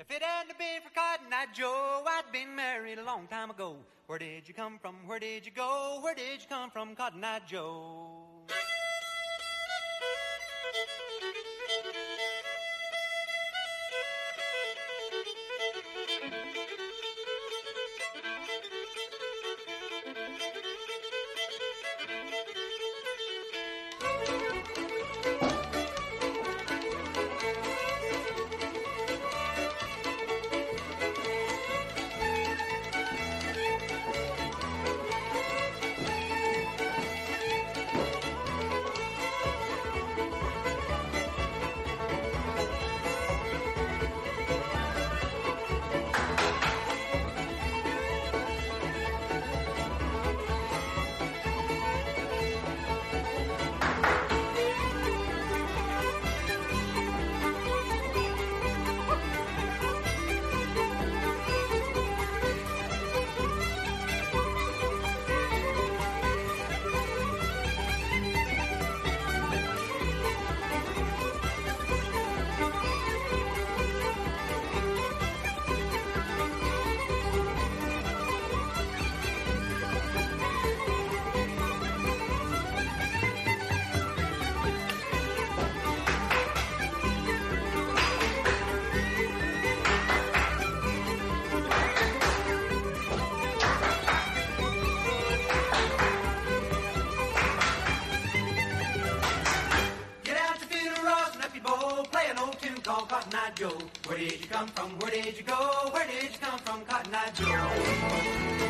If it hadn't been for Cotton Eye Joe, I'd been married a long time ago. Where did you come from? Where did you go? Where did you come from, Cotton Eye Joe? Cotton Eye Joe, where did you come from? Where did you go? Where did you come from, Cotton Eye Joe?